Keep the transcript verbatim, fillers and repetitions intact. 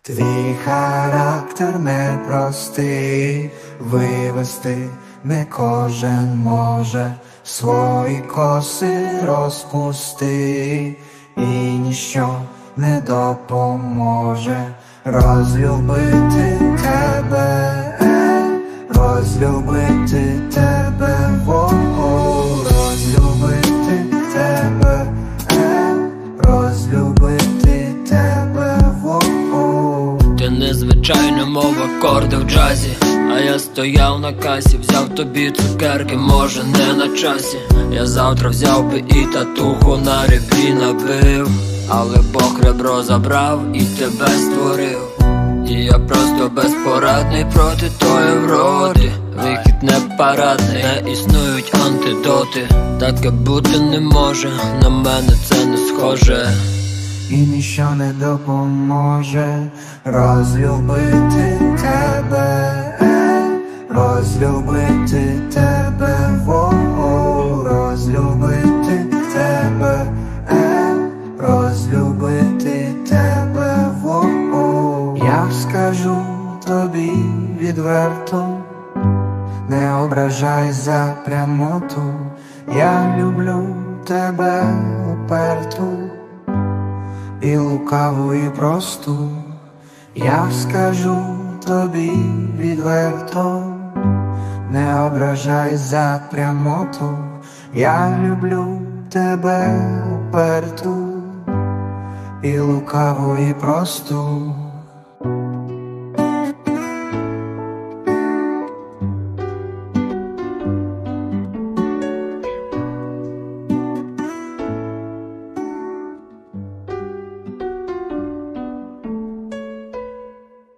Твій характер непростий, вивести не кожен може, свої коси розпусти, і ніщо не допоможе розлюбити тебе, розлюбити тебе, о-о, розлюбити тебе, розлюбити тебе, о-о. Ти незвичайна мова, акорди в джазі, а я стояв на касі, взяв тобі цукерки, може не на часі. Я завтра взяв би і татуху на ребрі набив, але Бог ребро забрав і тебе створив. І я просто безпорадний проти тої вроди. Вихід не парадний, не існують антидоти. Таке бути не може, на мене це не схоже. І ніщо не допоможе розлюбити тебе, розлюбити тебе, о-о, розлюбити тебе, розлюбити тебе, о-о. Я скажу тобі відверто, не ображай за прямоту, я люблю тебе уперту і лукаву, і просту. Я скажу тобі відверто, не ображай за прямоту, я люблю тебе уперту і лукаву, і просту.